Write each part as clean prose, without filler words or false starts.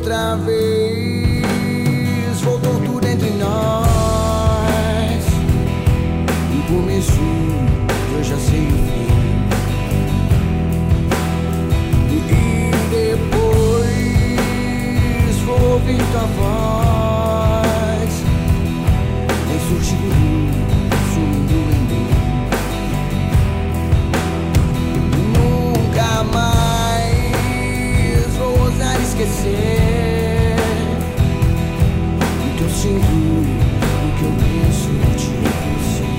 outra vez voltou tudo entre nós. O começo eu já sei o fim. E depois vou ouvir tua voz, vem surgindo, sumindo em mim. Nunca mais vou ousar esquecer o que eu sinto, o que eu penso de você.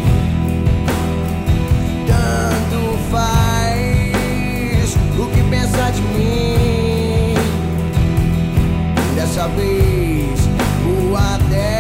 Tanto faz o que pensa de mim. Dessa vez vou até